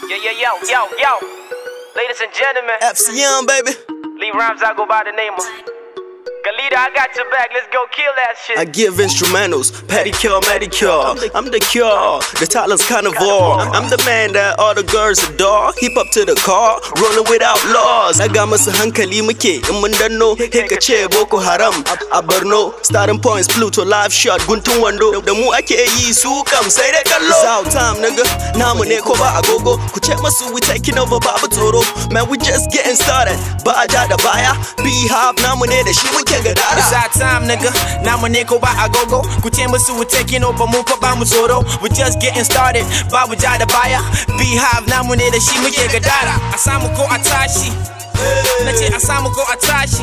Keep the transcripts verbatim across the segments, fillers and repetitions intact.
Yo, yo, yo, yo, yo. Ladies and gentlemen, F C M, baby. Lee Rhymes, I go by the name of Galita. I got your back, let's go kill that shit. I give instrumentals, pedicure, manicure. I'm the cure, the Tyler's carnivore. I'm the man that all the girls adore. Hip up to the car, rolling without laws. I got masu hankali muke, in mun danno. Heka ce Boko Haram, a Borno. Starting points, Pluto, live shot, guntun wando. Da mu ake yi su kam sai da kallo. It's our time, nigga. Namu ne ko ba agogo. Ku ce masu we taking over babu tsoro. Man, we just getting started. Ba a ja da baya. Beehive, namu ne da shi muke gadara. It's our time, nigga. Namu ne ko ba agogo. Ku ce masu we taking over mu fa ba mu tsoro. We just getting started. Babu ja da baya. Beehive, namu ne da shi muke gadara. A samu ko a tashi. Nace a samu ko a tashi.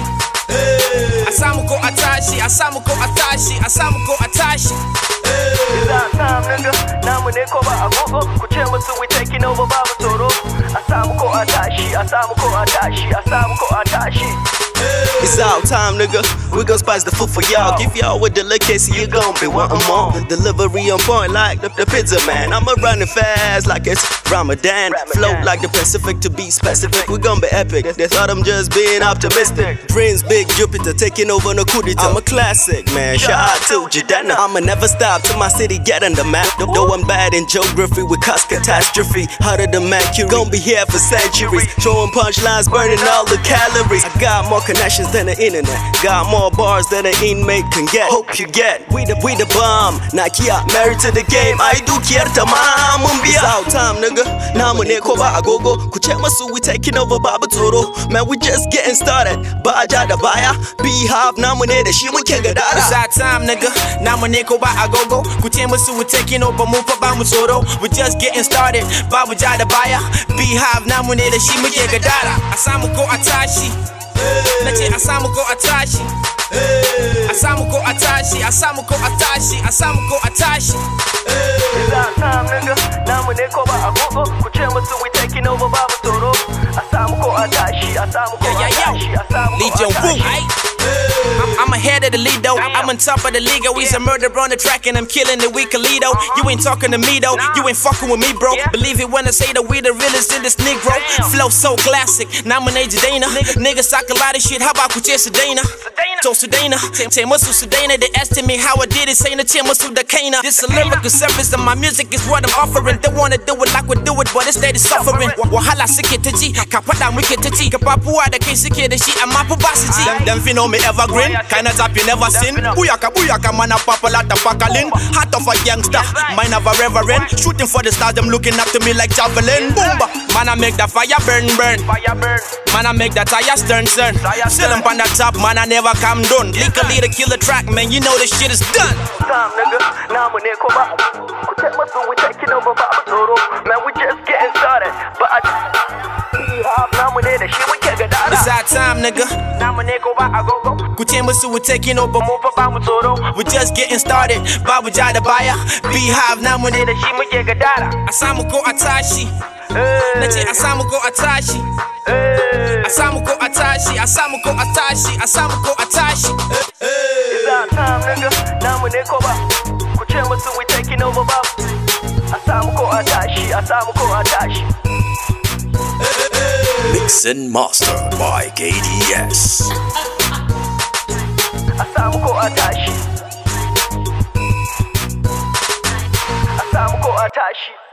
A samu ko a tashi. A samu ko a tashi. A samu ko a tashi. It's our time, nigga. Namu ne ko ba agogo. Ku ce musu we taking over babu tsoro. A samu ko a tashi. A samu ko a tashi. A samu ko a tashi. It's our time, nigga. We gon' spice the food for y'all. Give y'all a delicacy, you gon' be wanting more. The delivery on point like the, the pizza man. I'ma run it fast like it's Ramadan. Float like the Pacific to be specific. We gon' be epic. They thought I'm just being optimistic. Dreams big, Jupiter taking over no kudita. I'm a classic, man. Shout out to Jadena. I'ma never stop till my city get on the map. Though I'm bad in geography, we cause catastrophe. Harder than Mercury. Gon' be here for centuries. Throwing punchlines, burning all the calories. I got more connections than the internet. Got more bars than an inmate can get. Hope you get. We the we the bomb. Nakia married to the game. I do care to mom. It's our time, nigga. Namu ne ko ba agogo. Ku ce masu we taking over babu tsoro. Man, we just getting started. Ba a ja da baya. Beehive, namu ne da shi muke gadara. It's our time, nigga. Namu ne ko ba agogo. Ku ce masu we taking over mu fa ba mu tsoro. We just getting started. Babu ja da baya. Beehive, namu ne da shi muke gadara. A samu ko a tashi. Nace a samu ko a tashi. A samu ko a tashi. A samu ko a tashi. A samu ko a tashi. It's our time, nigga. Namu ne ko ba agogo. Ku ce musu we taking over babu tsoro. A samu ko a tashi. A samu ko a tashi. A samu ko Legion a Wu. tashi. I'm ahead of the lead though. I'm on top of the league. We's a murder on the track and I'm killing the weak Alito. You ain't talking to me though. You ain't fucking with me, bro. Believe it when I say that we the realest in this Negro. Flow so classic. Nominate Dana. Niggas talk a lot of shit. How about Kuche Sedana? So Sedana. Temusu Sedana. They asked me how I did it. Saying the Temusu Dakana. This a lyrical service and my music is what I'm offering. They wanna do it like we do it, but instead it's suffering. Wahala Siketaji. Kapada Wiketaji. Kapapua the case the shit. I'm up Them, them fino me evergreen. Kinda tap you never seen. Booyaka booyaka man a papa like the pakalin. Heart of a youngster, mind of a reverend. Shooting for the stars, them looking up to me like javelin. Boomba, man I make the fire burn burn. Man I make the tire stern stern. Still up on the top, man I never come down. Legally to kill the track, man, you know the shit is done. Time, nigga. Namu ne ko ba agogo. Ku ce musu we taking over babu tsoro. Man, we just getting started. But I Beehive, namu ne da shi muke gadara. It's our time, nigga. Namu ne ko ba agogo. Ku ce musu we taking over mu fa ba mu tsoro. We just getting started. Babu ja da baya. Beehive, namu ne da shi muke gadara. A samu ko a tashi. Nace a samu ko a tashi. A samu ko a tashi. A samu ko a tashi. A samu ko a tashi. It's our time, nigga. Namu ne ko ba. Ku ce musu we taking over babu. A samu ko a tashi. A samu ko a tashi. Mix and master by K D S. A samu ko a tashi. A samu ko a tashi.